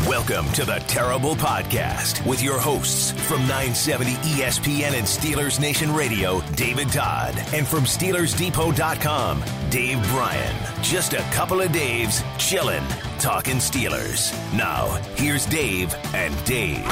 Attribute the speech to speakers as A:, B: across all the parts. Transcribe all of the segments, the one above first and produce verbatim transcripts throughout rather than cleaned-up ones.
A: Welcome to the Terrible Podcast with your hosts from nine seventy E S P N and Steelers Nation Radio, David Todd, and from Steelers Depot dot com, Dave Bryan. Just a couple of Daves chillin', talking Steelers. Now, here's Dave and Dave.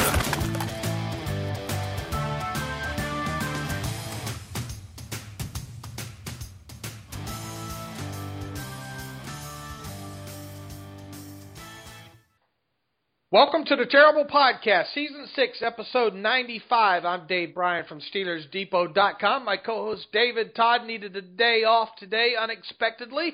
B: Welcome to the Terrible Podcast, Season six, Episode ninety-five. I'm Dave Bryan from Steelers Depot dot com. My co-host David Todd needed a day off today unexpectedly.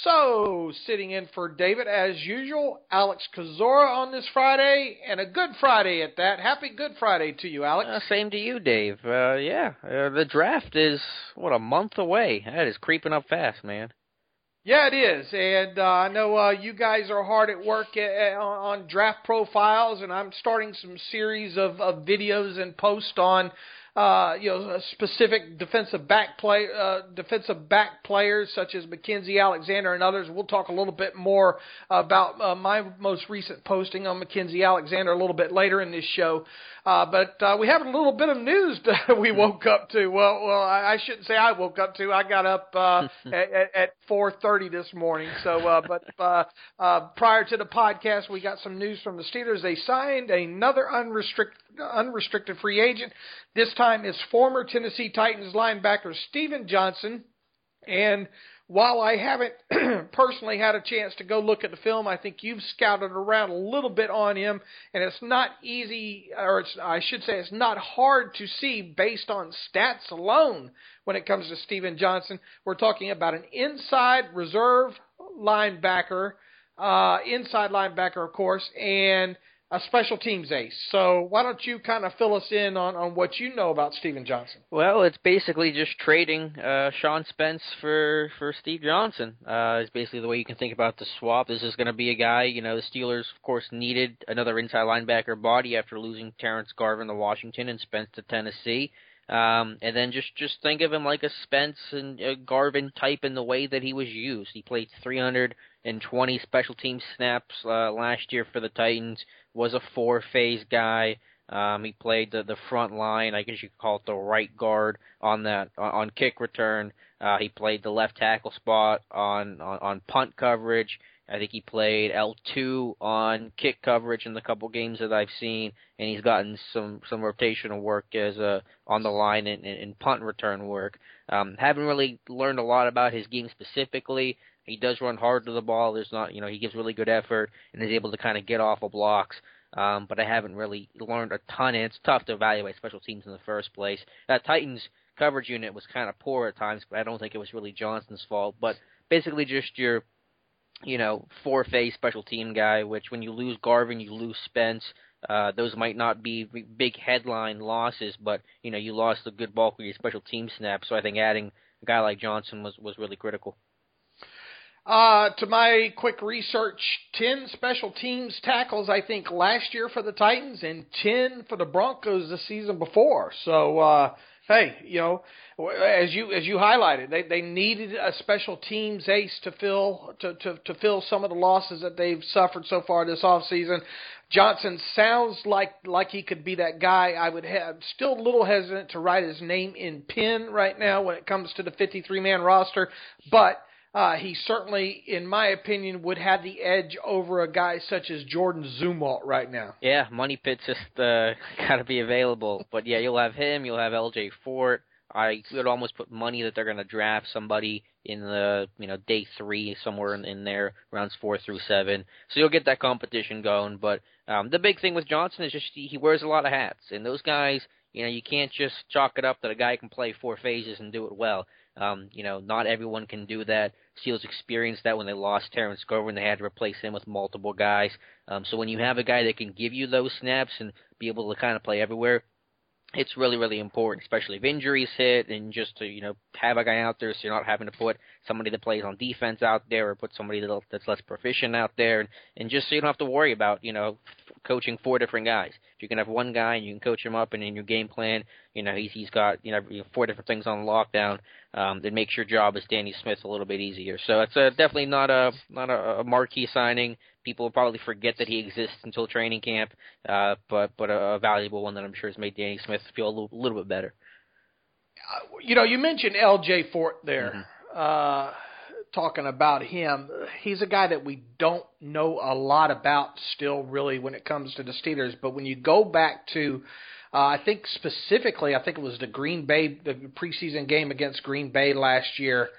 B: So, sitting in for David, as usual, Alex Kozora on this Friday, and a good Friday at that. Happy Good Friday to you, Alex.
C: Uh, same to you, Dave. Uh, yeah, uh, the draft is, what, a month away. That is creeping up fast, man.
B: Yeah, it is, and uh, I know uh, you guys are hard at work at, at, on, on draft profiles, and I'm starting some series of, of videos and posts on uh, you know specific defensive back play uh, defensive back players such as Mackensie Alexander and others. We'll talk a little bit more about uh, my most recent posting on Mackensie Alexander a little bit later in this show. Uh, but uh, we have a little bit of news that we woke up to. Well, well, I, I shouldn't say I woke up to. I got up uh, at, at four thirty this morning. So, uh, but uh, uh, prior to the podcast, we got some news from the Steelers. They signed another unrestricted unrestricted free agent. This time is former Tennessee Titans linebacker Steven Johnson. And while I haven't personally had a chance to go look at the film, I think you've scouted around a little bit on him, and it's not easy, or it's, I should say it's not hard to see based on stats alone when it comes to Steven Johnson. We're talking about an inside reserve linebacker, uh, inside linebacker, of course, and a special teams ace. So why don't you kind of fill us in on, on what you know about Steven Johnson?
C: Well, it's basically just trading uh, Sean Spence for, for Steve Johnson. Uh, it's basically the way you can think about the swap. This is going to be a guy, you know, the Steelers, of course, needed another inside linebacker body after losing Terrence Garvin to Washington and Spence to Tennessee. Um, and then just, just think of him like a Spence and a Garvin type in the way that he was used. He played three hundred twenty special team snaps uh, last year for the Titans, was a four-phase guy. Um, he played the, the front line, I guess you could call it the right guard on that on, on kick return. Uh, he played the left tackle spot on, on, on punt coverage. I think he played L two on kick coverage in the couple games that I've seen, and he's gotten some, some rotational work as a, on the line and, and punt return work. Um, haven't really learned a lot about his game specifically. He does run hard to the ball. There's not, you know, he gives really good effort and is able to kind of get off of blocks. Um, but I haven't really learned a ton, and it's tough to evaluate special teams in the first place. That Titans coverage unit was kind of poor at times, but I don't think it was really Johnson's fault. But basically just your, you know, four-phase special team guy, which when you lose Garvin, you lose Spence. Uh, those might not be big headline losses, but, you know, you lost a good bulk of your special team snaps. So I think adding a guy like Johnson was, was really critical.
B: Uh, to my quick research, ten special teams tackles, I think, last year for the Titans and ten for the Broncos the season before. So, uh, hey, you know, as you as you highlighted, they they needed a special teams ace to fill to, to, to fill some of the losses that they've suffered so far this offseason. Johnson sounds like like he could be that guy. I would have still a little hesitant to write his name in pen right now when it comes to the fifty-three man roster, but Uh, he certainly, in my opinion, would have the edge over a guy such as Jordan Zumwalt right now.
C: Yeah, Money Pit's just uh, got to be available. But, yeah, you'll have him. You'll have L J Fort. I would almost put money that they're going to draft somebody in the, you know, day three, somewhere in, in there, rounds four through seven. So you'll get that competition going. But um, the big thing with Johnson is just he, he wears a lot of hats. And those guys, you know, you can't just chalk it up that a guy can play four phases and do it well. Um, you know, not everyone can do that. Steelers experienced that when they lost Terrence Garvin. They had to replace him with multiple guys. Um, so when you have a guy that can give you those snaps and be able to kind of play everywhere, it's really, really important, especially if injuries hit, and just to, you know, have a guy out there so you're not having to put somebody that plays on defense out there or put somebody that's less proficient out there, and, and just so you don't have to worry about, you know, coaching four different guys. If you can have one guy and you can coach him up, and in your game plan, you know he's he's got you know four different things on lockdown. Um, it makes your job as Danny Smith a little bit easier. So it's uh, definitely not a not a, a marquee signing. People will probably forget that he exists until training camp, uh, but but a, a valuable one that I'm sure has made Danny Smith feel a little, little bit better.
B: Uh, you know, you mentioned L J Fort there.
C: Mm-hmm.
B: Uh, talking about him, he's a guy that we don't know a lot about still really when it comes to the Steelers. But when you go back to, uh, I think specifically, I think it was the Green Bay, the preseason game against Green Bay last year,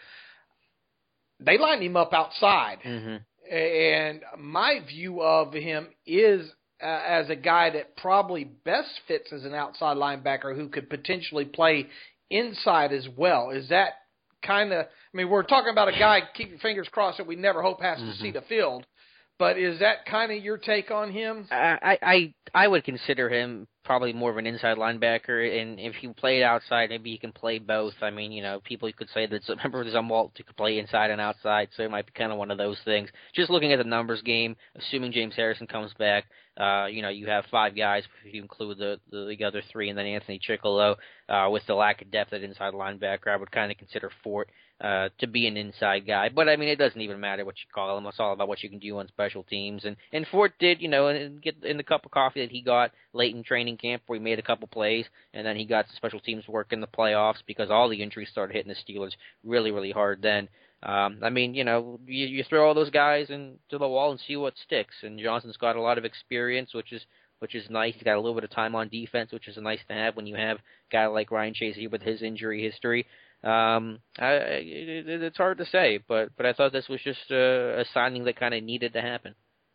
B: they lined him up outside.
C: Mm-hmm.
B: And my view of him is uh, as a guy that probably best fits as an outside linebacker who could potentially play inside as well. Is that kind of, I mean, we're talking about a guy, keep your fingers crossed, that we never hope has
C: mm-hmm.
B: to see the field. But is that kind of your take on him?
C: I, I I would consider him probably more of an inside linebacker, and if he played outside, maybe he can play both. I mean, you know, people could say that, remember Zumwalt could play inside and outside, so it might be kind of one of those things. Just looking at the numbers game, assuming James Harrison comes back, uh, you know, you have five guys, if you include the, the, the other three, and then Anthony Chickillo, uh, with the lack of depth at inside linebacker, I would kind of consider Fort Uh, to be an inside guy. But, I mean, it doesn't even matter what you call him. It's all about what you can do on special teams. And, and Fort did, you know, get in the cup of coffee that he got late in training camp where he made a couple plays, and then he got the special teams work in the playoffs because all the injuries started hitting the Steelers really, really hard then. Um, I mean, you know, you, you throw all those guys into the wall and see what sticks. And Johnson's got a lot of experience, which is which is nice. He's got a little bit of time on defense, which is nice to have when you have a guy like Ryan Shazier with his injury history. Um, I, it, it's hard to say, but but I thought this was just a, a signing that kind of needed to happen.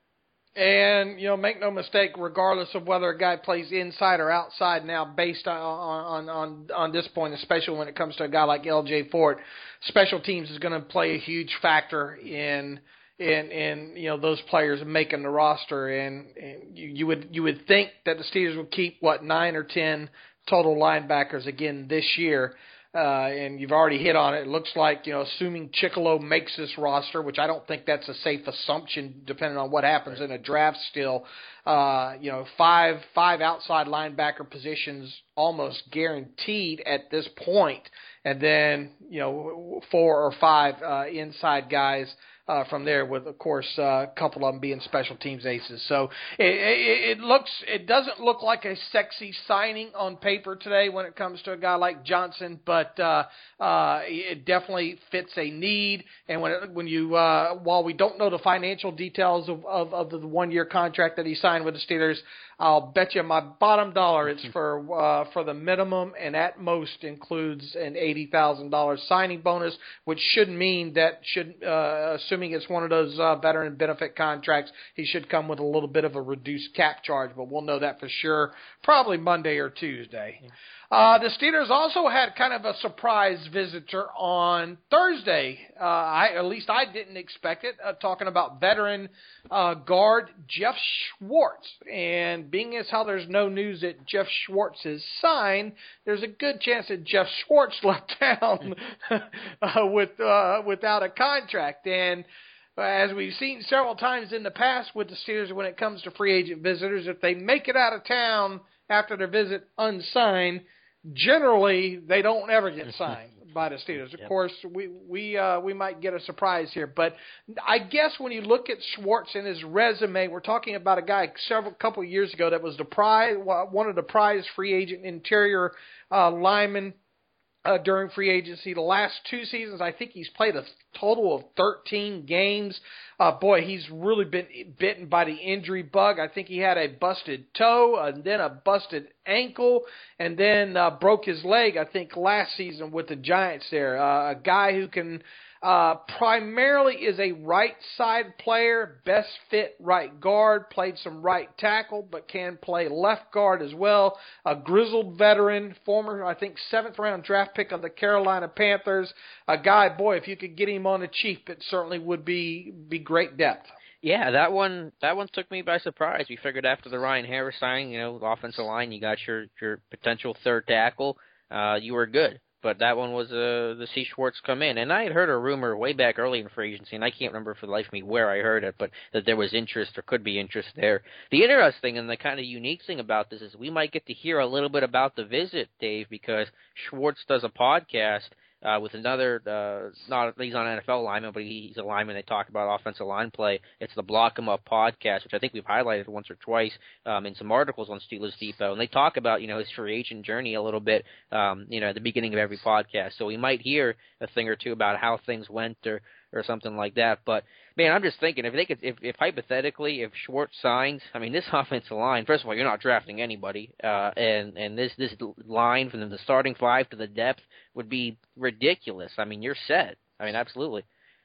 B: And, you know, make no mistake, regardless of whether a guy plays inside or outside now, based on on, on, on this point, especially when it comes to a guy like L J Fort, special teams is going to play a huge factor in in in you know those players making the roster. And, and you, you would you would think that the Steelers would keep what nine or ten total linebackers again this year. Uh, and you've already hit on it. It looks like, you know, assuming Chickillo makes this roster, which I don't think that's a safe assumption depending on what happens in a draft still, uh, you know, five five outside linebacker positions almost guaranteed at this point, and then, you know, four or five uh, inside guys Uh, from there, with of course uh, a couple of them being special teams aces. So it, it, it looks, it doesn't look like a sexy signing on paper today when it comes to a guy like Johnson, but uh, uh, it definitely fits a need. And when it, when you uh, while we don't know the financial details of, of, of the one year contract that he signed with the Steelers, I'll bet you my bottom dollar it's for uh, for the minimum, and at most includes an eighty thousand dollars signing bonus, which should mean that should uh, assuming it's one of those uh, veteran benefit contracts, he should come with a little bit of a reduced cap charge, but we'll know that for sure probably Monday or Tuesday. Yeah. Uh, the Steelers also had kind of a surprise visitor on Thursday. Uh, I, at least I didn't expect it, uh, talking about veteran uh, guard Jeff Schwartz. And being as how there's no news that Jeff Schwartz is signed, there's a good chance that Jeff Schwartz left town uh, with uh, without a contract. And as we've seen several times in the past with the Steelers when it comes to free agent visitors, if they make it out of town after their visit unsigned, generally they don't ever get signed by the Steelers. Of yep. course, we we uh, we might get a surprise here, but I guess when you look at Schwartz and his resume, we're talking about a guy several couple of years ago that was the prize, one of the prize free agent interior uh, linemen uh, during free agency. The last two seasons, I think he's played a total of thirteen games. Uh, boy, he's really been bitten by the injury bug. I think he had a busted toe and then a busted ankle and then uh, broke his leg, I think, last season with the Giants there. Uh, a guy who can uh, primarily is a right side player, best fit right guard, played some right tackle, but can play left guard as well. A grizzled veteran, former, I think, seventh round draft pick of the Carolina Panthers. A guy, boy, if you could get him on the cheap, it certainly would be be great depth.
C: Yeah, that one that one took me by surprise. We figured after the Ryan Harris signing, you know, the offensive line, you got your, your potential third tackle, uh, you were good. but that one was uh, to see Schwartz come in. And I had heard a rumor way back early in free agency, and I can't remember for the life of me where I heard it, but that there was interest or could be interest there. The interesting and the kind of unique thing about this is we might get to hear a little bit about the visit, Dave, because Schwartz does a podcast Uh, with another, uh, not he's not an N F L lineman, but he's a lineman. They talk about offensive line play. It's the Block 'em Up podcast, which I think we've highlighted once or twice um, in some articles on Steelers Depot. And they talk about, you know, his free agent journey a little bit, um, you know, at the beginning of every podcast. So we might hear a thing or two about how things went or, or something like that. But man, I'm just thinking if they could, if, if hypothetically, if Schwartz signs, I mean, this offensive line. First of all, you're not drafting anybody, uh, and and this this line from the starting five to the depth would be ridiculous. I mean, you're set. I mean, absolutely.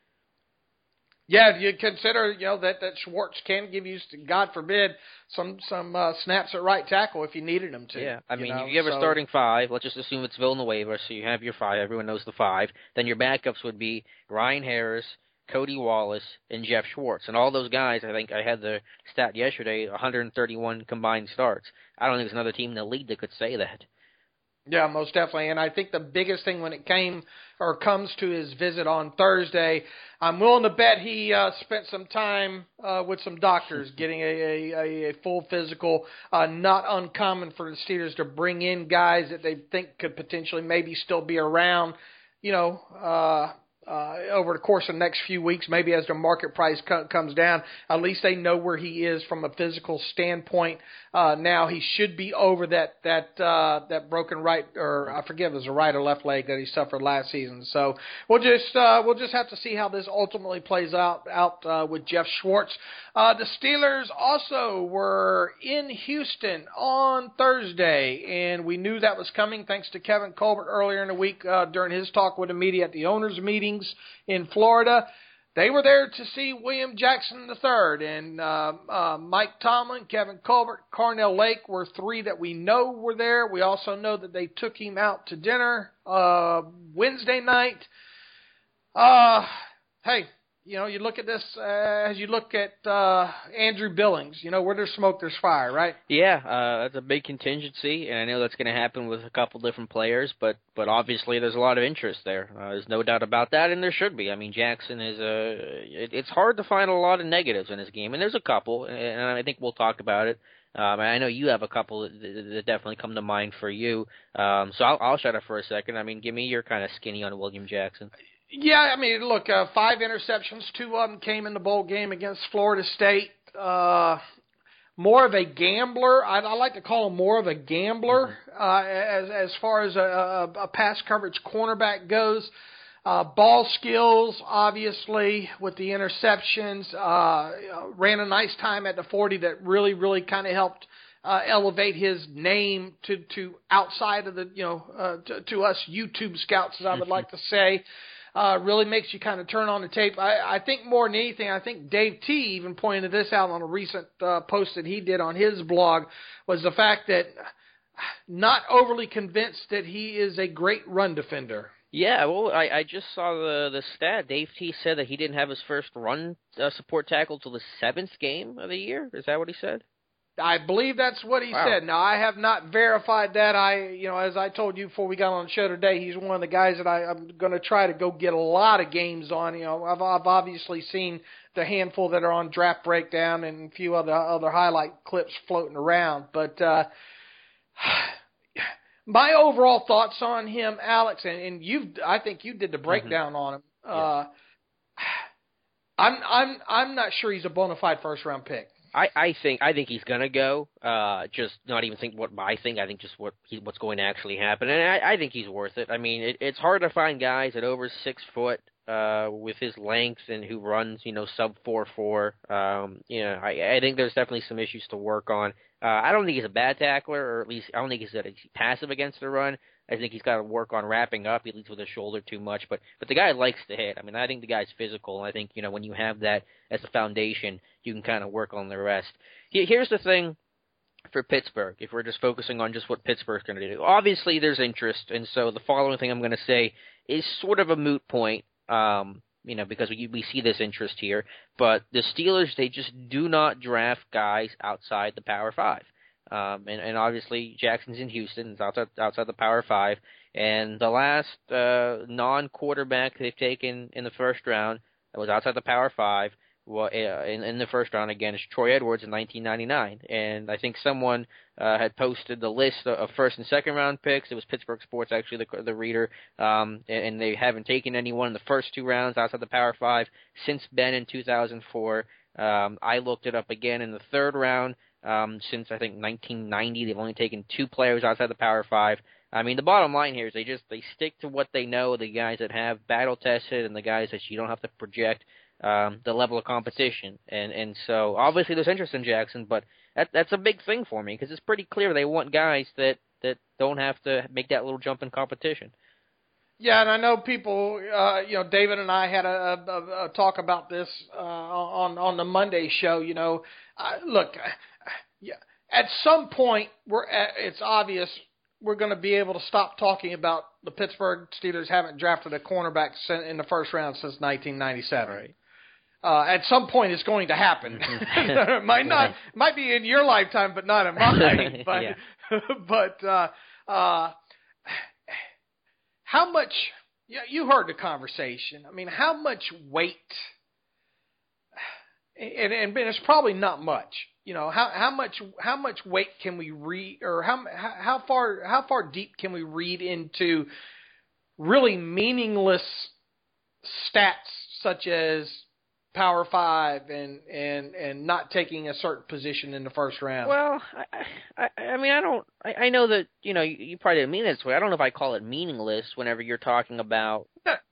B: Yeah, if you consider, you know, that, that Schwartz can give you, God forbid, some some uh, snaps at right tackle if you needed him to.
C: Yeah, I mean,
B: you know?
C: if you have
B: so,
C: a starting five, let's just assume it's Villanueva, so you have your five, everyone knows the five, then your backups would be Ryan Harris, Cody Wallace, and Jeff Schwartz. And all those guys, I think I had the stat yesterday, one hundred thirty-one combined starts. I don't think there's another team in the league that could say that.
B: Yeah, most definitely. And I think the biggest thing when it came or comes to his visit on Thursday, I'm willing to bet he uh, spent some time uh, with some doctors getting a, a, a full physical. Uh, not uncommon for the Steelers to bring in guys that they think could potentially maybe still be around, you know, uh, uh, over the course of the next few weeks, maybe as the market price co- comes down. At least they know where he is from a physical standpoint. Uh, now he should be over that that uh, that broken right, or I forget if it was a right or left leg that he suffered last season. So we'll just uh, we'll just have to see how this ultimately plays out out uh, with Jeff Schwartz. Uh, the Steelers also were in Houston on Thursday, and we knew that was coming thanks to Kevin Colbert earlier in the week uh, during his talk with the media at the owners' meetings in Florida. They were there to see William Jackson the third, and uh, uh, Mike Tomlin, Kevin Colbert, Carnell Lake were three that we know were there. We also know that they took him out to dinner uh, Wednesday night. Uh, hey, you know, you look at this uh, as you look at uh, Andrew Billings. You know, where there's smoke, there's fire, right?
C: Yeah, uh, that's a big contingency, and I know that's going to happen with a couple different players, but, but obviously there's a lot of interest there. Uh, there's no doubt about that, and there should be. I mean, Jackson is a it, – it's hard to find a lot of negatives in his game, and there's a couple, and I think we'll talk about it. Um, I know you have a couple that, that definitely come to mind for you, um, so I'll, I'll shut up for a second. I mean, give me your kind of skinny on William Jackson.
B: Yeah, I mean, look, uh, five interceptions. Two of them came in the bowl game against Florida State. Uh, more of a gambler. I, I like to call him more of a gambler uh, as as far as a, a, a pass coverage cornerback goes. Uh, ball skills, obviously, with the interceptions. Uh, ran a nice time at the forty that really, really kind of helped uh, elevate his name to, to outside of the, you know, uh, to, to us YouTube scouts, as I would like to say. Uh, really makes you kind of turn on the tape. I, I think more than anything, I think Dave T even pointed this out on a recent uh, post that he did on his blog, was the fact that not overly convinced that he is a great run defender.
C: Yeah, well, I, I just saw the the stat. Dave T said that he didn't have his first run uh, support tackle till the seventh game of the year. Is that what he said?
B: I believe that's what he wow. said. Now, I have not verified that. I, you know, as I told you before we got on the show today, he's one of the guys that I, I'm going to try to go get a lot of games on. You know, I've, I've obviously seen the handful that are on Draft Breakdown and a few other other highlight clips floating around. But uh, my overall thoughts on him, Alex, and, and you, I think you did the breakdown mm-hmm. on him.
C: Yeah.
B: Uh, I'm, I'm, I'm not sure he's a bona fide first round pick.
C: I, I think I think he's gonna go. Uh, just not even think what I think. I think just what he, what's going to actually happen, and I, I think he's worth it. I mean, it, it's hard to find guys at over six foot uh, with his length and who runs, you know, sub four four. Um, you know, I, I think there's definitely some issues to work on. Uh, I don't think he's a bad tackler, or at least I don't think he's, he's passive against the run. I think he's got to work on wrapping up. He leads with his shoulder too much, but but the guy likes to hit. I mean, I think the guy's physical, and I think, you know, when you have that as a foundation, you can kind of work on the rest. Here's the thing for Pittsburgh, if we're just focusing on just what Pittsburgh's going to do. Obviously, there's interest, and so the following thing I'm going to say is sort of a moot point, um, you know, because we, we see this interest here. But the Steelers, they just do not draft guys outside the Power Five. Um, and, and obviously Jackson's in Houston. It's outside, outside the Power Five. And the last uh, non-quarterback they've taken in the first round that was outside the Power Five well, uh, in, in the first round, again, is Troy Edwards in nineteen ninety-nine. And I think someone uh, had posted the list of first and second round picks. It was Pittsburgh Sports, actually, the, the reader. Um, and, and they haven't taken anyone in the first two rounds outside the Power Five since Ben in two thousand four. Um, I looked it up again in the third round. Um, since, I think, nineteen ninety, they've only taken two players outside the Power Five. I mean, the bottom line here is they just they stick to what they know, the guys that have battle-tested and the guys that you don't have to project um, the level of competition. And and so, obviously, there's interest in Jackson, but that, that's a big thing for me because it's pretty clear they want guys that, that don't have to make that little jump in competition.
B: Yeah, and I know people, uh, you know, David and I had a, a, a talk about this uh, on on the Monday show. You know, uh, look, uh, yeah, at some point, we're at, it's obvious we're going to be able to stop talking about the Pittsburgh Steelers haven't drafted a cornerback in the first round since nineteen ninety-seven.
C: Right.
B: Uh, at some point, it's going to happen. It might not, might be in your lifetime, but not in mine. But,
C: yeah.
B: but uh, uh, how much? Yeah, you heard the conversation. I mean, how much weight? And, and it's probably not much. You know, how how much how much weight can we read, or how how far how far deep can we read into really meaningless stats such as Power Five and, and, and not taking a certain position in the first round?
C: Well, I I, I mean I don't I, I know that you know you, you probably didn't mean it this way. I don't know if I call it meaningless whenever you're talking about.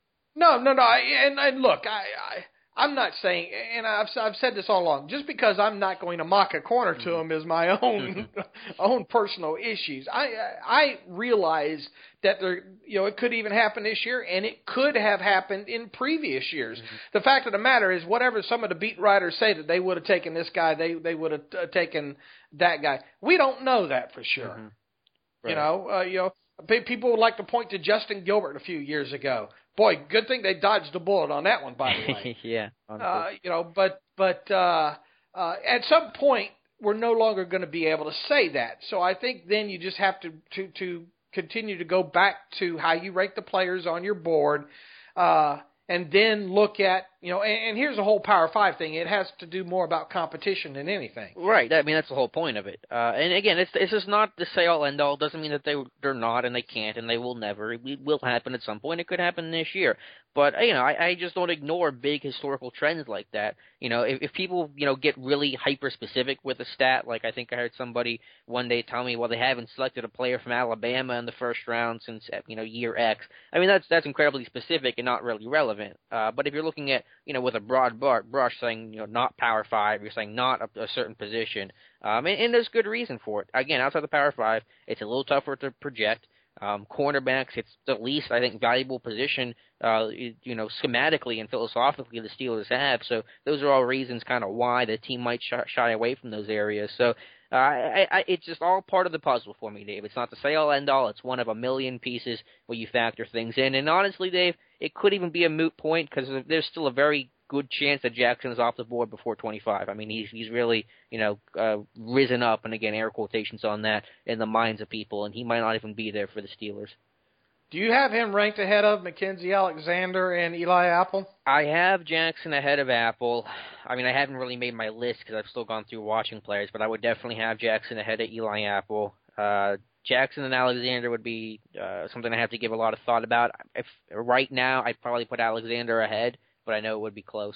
B: No, no, no. I, and, and look, I. I I'm not saying, and I've I've said this all along, just because I'm not going to mock a corner to him is my own own personal issues. I I realize that there, you know, it could even happen this year, and it could have happened in previous years. Mm-hmm. The fact of the matter is, whatever some of the beat writers say that they would have taken this guy, they they would have uh, taken that guy. We don't know that for sure. Mm-hmm. Right. You know, uh, you know, people would like to point to Justin Gilbert a few years ago. Boy, good thing they dodged the bullet on that one, by the way.
C: yeah.
B: Uh, you know, but but uh, uh, at some point we're no longer going to be able to say that. So I think then you just have to to, to continue to go back to how you rank the players on your board, uh, and then look at, you know, and, and here's the whole Power Five thing. It has to do more about competition than anything.
C: Right. I mean, that's the whole point of it. Uh, and again, it's it's just not the say all end all. It doesn't mean that they they're not and they can't and they will never. It will happen at some point. It could happen this year. But you know, I, I just don't ignore big historical trends like that. You know, if, if people you know get really hyper specific with a stat, like I think I heard somebody one day tell me, well, they haven't selected a player from Alabama in the first round since you know year X. I mean, that's that's incredibly specific and not really relevant. Uh, but if you're looking at you know with a broad brush saying you know not Power Five, you're saying not a, a certain position, um, and, and there's good reason for it. Again, outside the Power Five, it's a little tougher to project. Um, cornerbacks, it's the least, I think, valuable position, uh, you know, schematically and philosophically the Steelers have. So those are all reasons kind of why the team might shy, shy away from those areas. So uh, I, I, it's just all part of the puzzle for me, Dave. It's not the say-all, end-all. It's one of a million pieces where you factor things in. And honestly, Dave, it could even be a moot point because there's still a very good chance that Jackson is off the board before twenty-five. I mean, he's he's really, you know, uh, risen up, and again, air quotations on that, in the minds of people, and he might not even be there for the Steelers.
B: Do you have him ranked ahead of Mackenzie Alexander and Eli Apple?
C: I have Jackson ahead of Apple. I mean, I haven't really made my list because I've still gone through watching players, but I would definitely have Jackson ahead of Eli Apple. Uh, Jackson and Alexander would be uh, something I have to give a lot of thought about. If right now, I'd probably put Alexander ahead, but I know it would be close.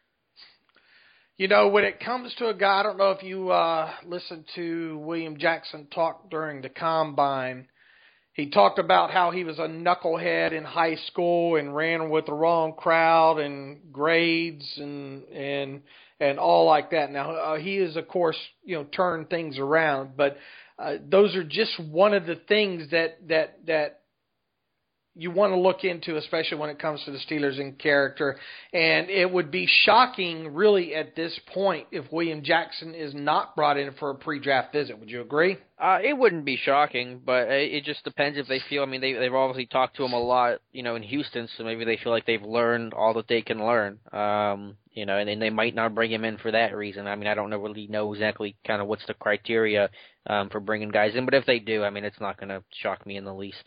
B: You know, when it comes to a guy, I don't know if you uh, listened to William Jackson talk during the Combine. He talked about how he was a knucklehead in high school and ran with the wrong crowd and grades and and and all like that. Now, uh, he is, of course, you know, turned things around, but uh, those are just one of the things that that that you want to look into, especially when it comes to the Steelers in character. And it would be shocking, really, at this point, if William Jackson is not brought in for a pre-draft visit. Would you agree?
C: Uh, it wouldn't be shocking, but it just depends if they feel, I mean, they, they've obviously talked to him a lot, you know, in Houston, so maybe they feel like they've learned all that they can learn. Um, you know, and, and they might not bring him in for that reason. I mean, I don't know, really know exactly kind of what's the criteria um, for bringing guys in, but if they do, I mean, it's not going to shock me in the least.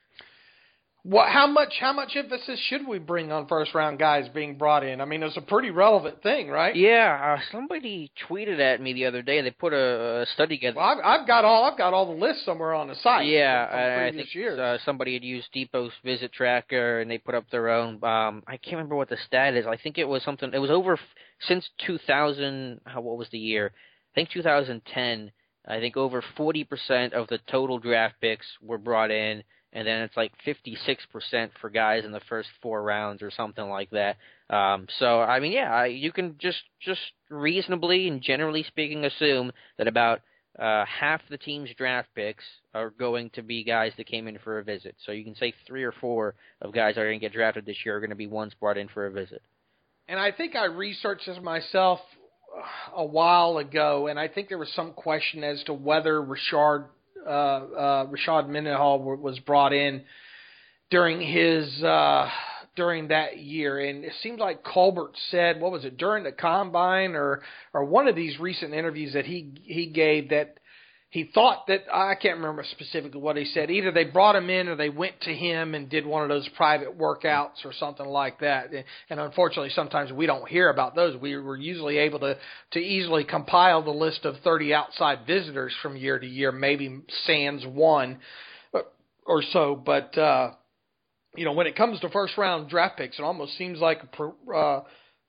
B: What? How much? How much emphasis should we bring on first round guys being brought in? I mean, it's a pretty relevant thing, right?
C: Yeah. Uh, somebody tweeted at me the other day. They put a, a study together.
B: Well, I've, I've got all. I've got all the lists somewhere on the site.
C: Yeah,
B: from, from
C: I, I think
B: years.
C: Uh, somebody had used Depot's visit tracker, and they put up their own. Um, I can't remember what the stat is. I think it was something. It was over since two thousand. How, what was the year? I think two thousand ten. I think over forty percent of the total draft picks were brought in. And then it's like fifty-six percent for guys in the first four rounds or something like that. Um, so, I mean, yeah, you can just, just reasonably and generally speaking assume that about uh, half the team's draft picks are going to be guys that came in for a visit. So you can say three or four of guys that are going to get drafted this year are going to be ones brought in for a visit.
B: And I think I researched this myself a while ago, and I think there was some question as to whether Richard Uh, uh, Rashad Mendenhall was brought in during his uh, during that year, and it seems like Colbert said, what was it, during the combine or or one of these recent interviews that he he gave that he thought that, I can't remember specifically what he said, either they brought him in or they went to him and did one of those private workouts or something like that. And unfortunately, sometimes we don't hear about those. We were usually able to, to easily compile the list of thirty outside visitors from year to year, maybe sans one or so. But, uh, you know, when it comes to first-round draft picks, it almost seems like a uh,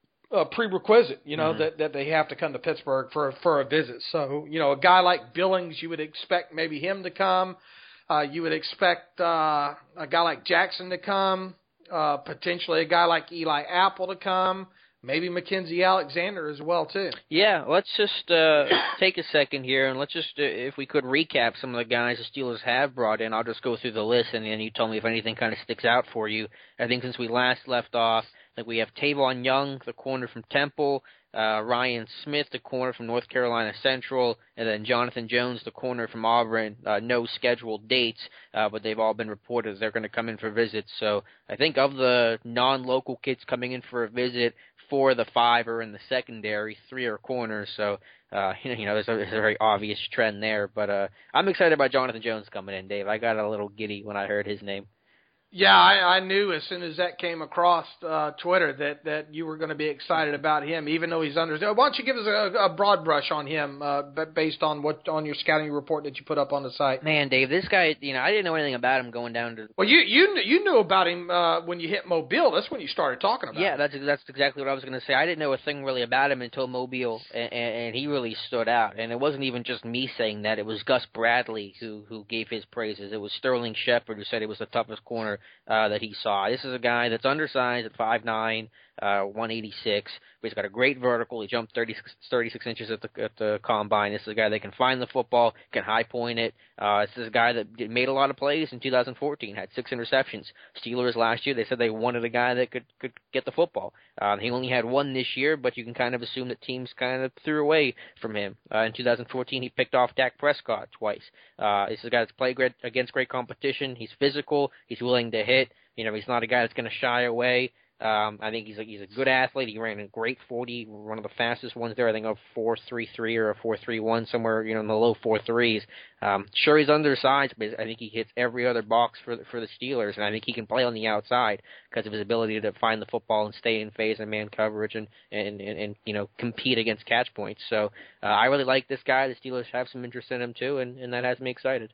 B: a prerequisite, you know, mm-hmm. that, that they have to come to Pittsburgh for, for a visit. So, you know, a guy like Billings, you would expect maybe him to come. Uh, you would expect uh, a guy like Jackson to come, uh, potentially a guy like Eli Apple to come, maybe Mackenzie Alexander as well, too.
C: Yeah, let's just uh, take a second here, and let's just, uh, if we could recap some of the guys the Steelers have brought in. I'll just go through the list, and then you tell me if anything kind of sticks out for you. I think since we last left off, like we have Tavon Young, the corner from Temple, uh, Ryan Smith, the corner from North Carolina Central, and then Jonathan Jones, the corner from Auburn. Uh, no scheduled dates, uh, but they've all been reported they're going to come in for visits. So I think of the non-local kids coming in for a visit, four of the five are in the secondary, three are corners. So uh, you know, there's a, there's a very obvious trend there. But uh, I'm excited about Jonathan Jones coming in, Dave. I got a little giddy when I heard his name.
B: Yeah, I, I knew as soon as that came across uh, Twitter that, that you were going to be excited about him, even though he's under. Why don't you give us a, a broad brush on him, uh, based on what on your scouting report that you put up on the site?
C: Man, Dave, this guy, you know, I didn't know anything about him going down to.
B: Well, you you you knew about him uh, when you hit Mobile. That's when you started talking about.
C: Yeah,
B: him.
C: that's that's exactly what I was going to say. I didn't know a thing really about him until Mobile, and, and he really stood out. And it wasn't even just me saying that; it was Gus Bradley who who gave his praises. It was Sterling Shepard who said it was the toughest corner uh, that he saw. This is a guy that's undersized at five nine, uh, one eighty-six, but he's got a great vertical. He jumped thirty-six, thirty-six inches at the, at the combine. This is a guy that can find the football, can high point it. Uh, this is a guy that made a lot of plays in two thousand fourteen, had six interceptions. Steelers last year, they said they wanted a guy that could, could get the football. Um, he only had one this year, but you can kind of assume that teams kind of threw away from him. Uh, in two thousand fourteen, he picked off Dak Prescott twice. Uh, this is a guy that's played great, against great competition. He's physical. He's willing to hit. You know, he's not a guy that's going to shy away. Um, I think he's a, he's a good athlete. He ran a great forty, one of the fastest ones there. I think a four three three or a four three one, somewhere, you know, in the low four threes. Um, sure, he's undersized, but I think he hits every other box for the, for the Steelers, and I think he can play on the outside because of his ability to find the football and stay in phase and man coverage and, and, and, and you know, compete against catch points. So uh, I really like this guy. The Steelers have some interest in him, too, and, and that has me excited.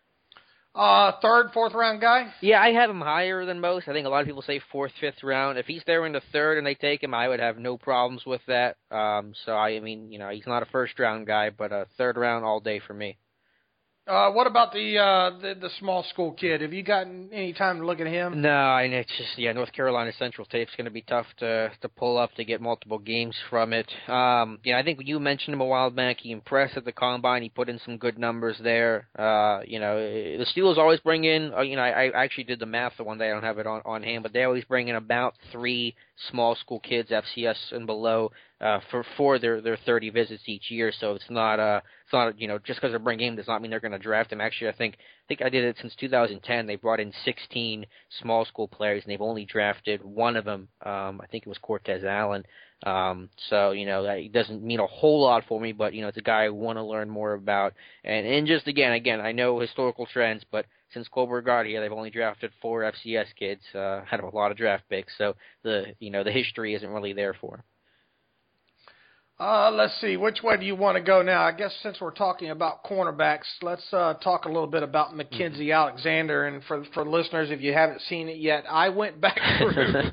B: Uh, third, fourth round guy?
C: Yeah, I have him higher than most. I think a lot of people say fourth, fifth round. If he's there in the third and they take him, I would have no problems with that. Um, so, I, I mean, you know, he's not a first round guy, but a third round all day for me.
B: Uh, what about the, uh, the the small school kid? Have you gotten any time to look at him?
C: No, I mean, it's just, yeah, North Carolina Central tape's going to be tough to to pull up to get multiple games from it. Um, yeah, I think you mentioned him a while back. He impressed at the Combine. He put in some good numbers there. Uh, you know, the Steelers always bring in, uh, you know, I, I actually did the math the one day. I don't have it on, on hand, but they always bring in about three small school kids, F C S and below, uh, for for their, their thirty visits each year. So it's not uh it's not you know just because they're bringing him does not mean they're going to draft him. Actually, I think I think I did it since two thousand ten. They brought in sixteen small school players, and they've only drafted one of them. Um, I think it was Cortez Allen. Um, so, you know, that doesn't mean a whole lot for me, but, you know, it's a guy I want to learn more about. And, and just, again, again, I know historical trends, but since Colbert got here, they've only drafted four F C S kids, uh, had a lot of draft picks, so the, you know, the history isn't really there for him.
B: Uh, let's see, which way do you want to go now? I guess since we're talking about cornerbacks, let's uh, talk a little bit about Mackenzie mm-hmm. Alexander. And for for listeners, if you haven't seen it yet, I went back through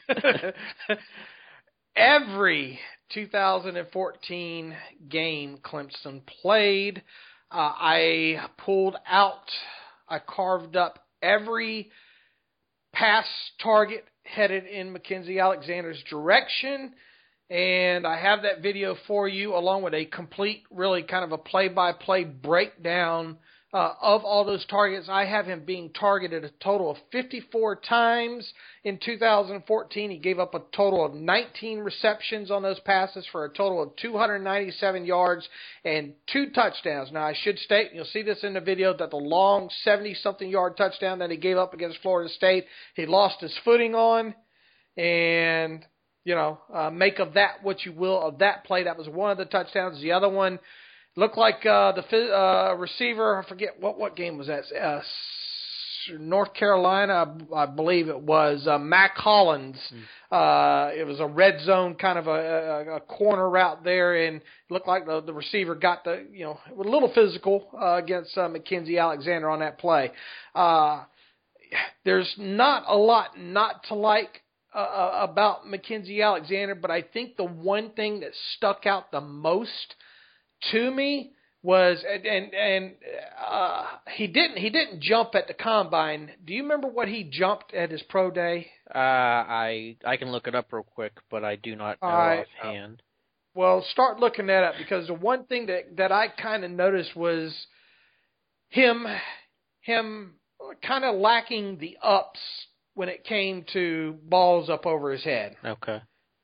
B: every two thousand fourteen game Clemson played. Uh, I pulled out, I carved up every pass target headed in Mackenzie Alexander's direction. And I have that video for you along with a complete, really kind of a play-by-play breakdown uh, of all those targets. I have him being targeted a total of fifty-four times in two thousand fourteen. He gave up a total of nineteen receptions on those passes for a total of two hundred ninety-seven yards and two touchdowns. Now, I should state, you'll see this in the video, that the long seventy-something yard touchdown that he gave up against Florida State, he lost his footing on, and... You know, uh, make of that what you will of that play. That was one of the touchdowns. The other one looked like uh, the uh, receiver, I forget, what what game was that? Uh, North Carolina, I believe it was, uh, Mac Hollins. Mm. Uh, it was a red zone kind of a, a, a corner route there, and it looked like the, the receiver got the, you know, a little physical uh, against uh, Mackenzie Alexander on that play. Uh, there's not a lot not to like Uh, about Mackenzie Alexander, but I think the one thing that stuck out the most to me was, and and, and uh, he didn't he didn't jump at the combine. Do you remember what he jumped at his pro day?
C: Uh, I I can look it up real quick, but I do not know right. offhand.
B: Well, start looking that up, because the one thing that that I kind of noticed was him him kind of lacking the ups when it came to balls up over his head.
C: Okay.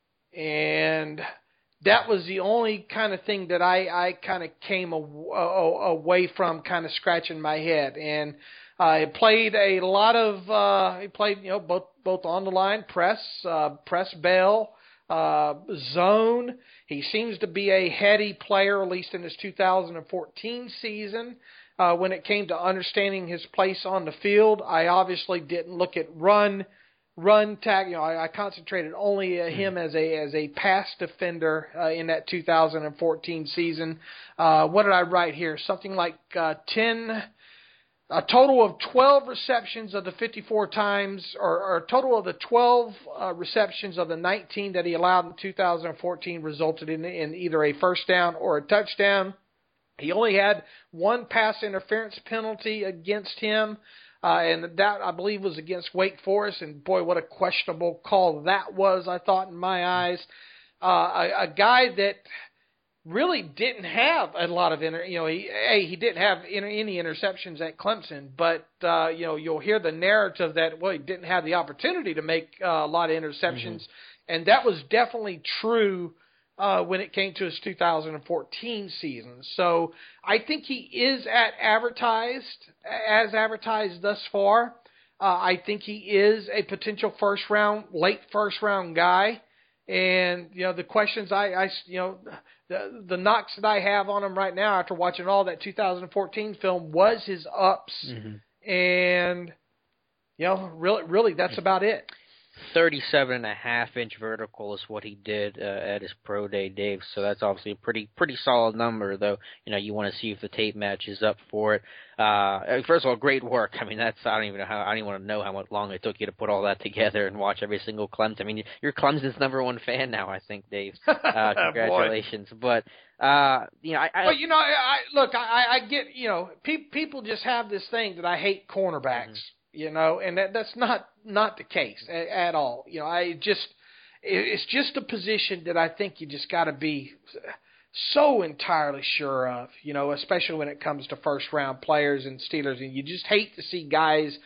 B: And that was the only kind of thing that I, I kind of came aw- away from, kind of scratching my head. And I uh, played a lot of, uh, he played, you know, both, both on the line, press, uh, press bail, uh, zone. He seems to be a heady player, at least in his two thousand fourteen season. Uh, when it came to understanding his place on the field, I obviously didn't look at run, run tag. You know, I, I concentrated only on him as a as a pass defender uh, in that two thousand fourteen season. Uh, what did I write here? Something like uh, ten, a total of twelve receptions of the fifty-four times, or, or a total of the twelve uh, receptions of the nineteen that he allowed in two thousand fourteen resulted in, in either a first down or a touchdown. He only had one pass interference penalty against him, uh, and that, I believe, was against Wake Forest. And, boy, what a questionable call that was, I thought, in my eyes. Uh, a, a guy that really didn't have a lot of, inter, you know, he, hey, he didn't have inter, any interceptions at Clemson, but, uh, you know, you'll hear the narrative that, well, he didn't have the opportunity to make uh, a lot of interceptions, mm-hmm. and that was definitely true Uh, when it came to his two thousand fourteen season. So I think he is at advertised, as advertised thus far. Uh, I think he is a potential first round, late first round guy. And, you know, the questions I, I you know, the, the knocks that I have on him right now after watching all that two thousand fourteen film was his ups. Mm-hmm. And, you know, really, really that's about it.
C: thirty-seven and a half inch vertical is what he did uh, at his pro day, Dave. So that's obviously a pretty pretty solid number, though. You know, you want to see if the tape matches up for it. Uh, first of all, great work. I mean, that's I don't even know how I don't even want to know how much long it took you to put all that together and watch every single Clemson. I mean, you're Clemson's number one fan now, I think, Dave. Uh, congratulations. But uh, you know, I, I
B: but you know, I, look, I, I get you know, pe- people just have this thing that I hate cornerbacks. Mm-hmm. You know, and that, that's not, not the case at, at all. You know, I just, it's just a position that I think you just got to be so entirely sure of, you know, especially when it comes to first round players and Steelers. And you just hate to see guys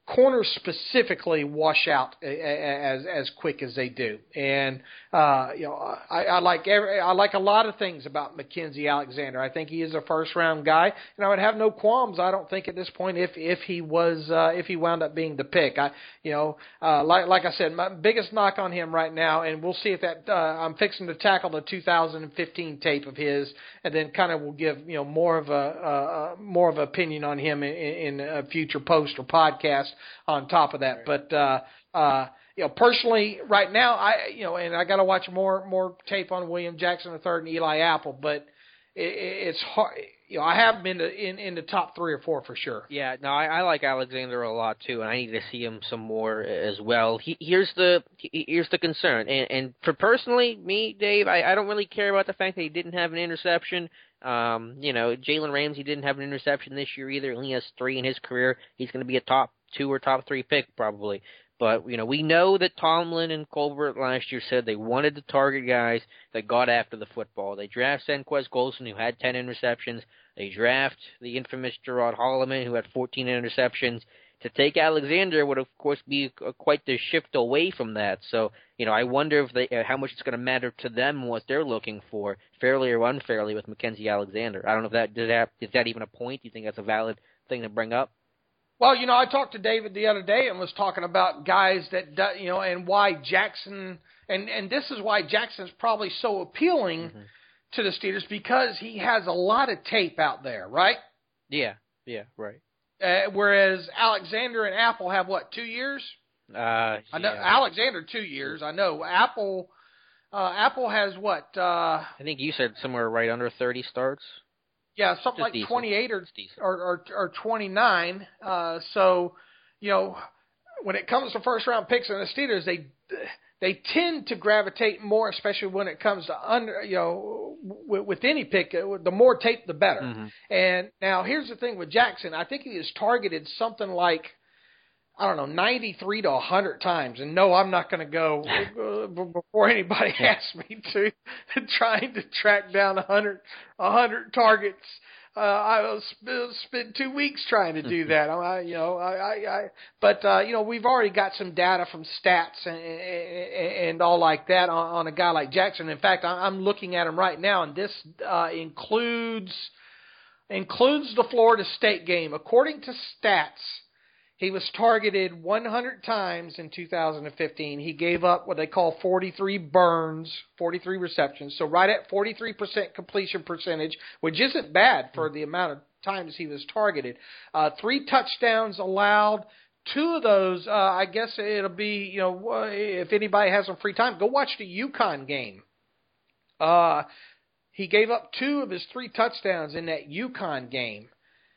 B: corners specifically wash out as as quick as they do. And uh, you know, I, I like every, I like a lot of things about Mackensie Alexander. I think he is a first round guy, and I would have no qualms. I don't think at this point if if he was uh, if he wound up being the pick. I you know uh, like like I said, my biggest knock on him right now, and we'll see if that uh, I'm fixing to tackle the two thousand fifteen tape of his, and then kind of will give you know more of a uh, more of an opinion on him in, in a future post or podcast on top of that. But uh, uh, you know, personally, right now, I you know, and I got to watch more more tape on William Jackson the third and Eli Apple, but it, it's hard. You know, I have been to, in in the top three or four for sure.
C: Yeah, no, I, I like Alexander a lot too, and I need to see him some more as well. He, here's the here's the concern, and, and for personally, me, Dave, I, I don't really care about the fact that he didn't have an interception. Um, you know, Jalen Ramsey didn't have an interception this year either. He only has three in his career. He's going to be a top two or top three pick probably. But, you know, we know that Tomlin and Colbert last year said they wanted to target guys that got after the football. They draft Senquez Golson, who had ten interceptions. They draft the infamous Gerard Holloman, who had fourteen interceptions. To take Alexander would, of course, be a, quite the shift away from that. So, you know, I wonder if they, uh, how much it's going to matter to them what they're looking for, fairly or unfairly, with Mackensie Alexander. I don't know if that, does that is that even a point? Do you think that's a valid thing to bring up?
B: Well, you know, I talked to David the other day and was talking about guys that, you know, and why Jackson, and, and this is why Jackson's probably so appealing mm-hmm. to the Steelers, because he has a lot of tape out there, right?
C: Yeah, yeah, right.
B: Uh, whereas Alexander and Apple have, what, two years?
C: Uh,
B: I know
C: yeah.
B: Alexander, two years. I know. Apple uh, Apple has, what? Uh,
C: I think you said somewhere right under thirty starts.
B: Yeah, something
C: Just
B: like
C: decent.
B: twenty-eight or, or, or, or twenty-nine. Uh, so, you know, when it comes to first-round picks in the Steelers, they they tend to gravitate more, especially when it comes to under, you know, with, with any pick, the more tape, the better.
C: Mm-hmm. And
B: now here's the thing with Jackson. I think he is targeted something like, I don't know, ninety-three to one hundred times. And no, I'm not going to go, uh, before anybody asks me to, trying to track down one hundred, one hundred targets. Uh, I will spend two weeks trying to do that. I, you know, I, I, I but uh, you know, we've already got some data from stats and, and, and all like that on, on a guy like Jackson. In fact, I'm looking at him right now, and this uh, includes includes the Florida State game. According to stats, he was targeted one hundred times in two thousand fifteen. He gave up what they call forty-three burns, forty-three receptions. So right at forty-three percent completion percentage, which isn't bad for the amount of times he was targeted. Uh, three touchdowns allowed. Two of those, uh, I guess it'll be, you know, if anybody has some free time, go watch the UConn game. Uh, he gave up two of his three touchdowns in that UConn game.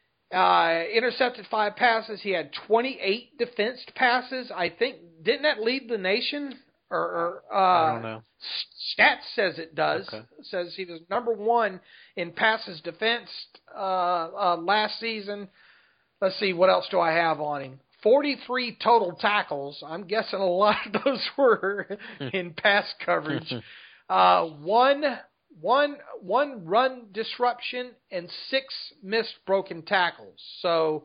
B: Uh, intercepted five passes. He had twenty-eight defensed passes. I think, didn't that lead the nation? Or, or uh,
C: I don't know.
B: Stats says it does.
C: Okay.
B: Says he was number one in passes defensed uh, uh, last season. Let's see, what else do I have on him? forty-three total tackles. I'm guessing a lot of those were in pass coverage. Uh, one. One one run disruption and six missed broken tackles. So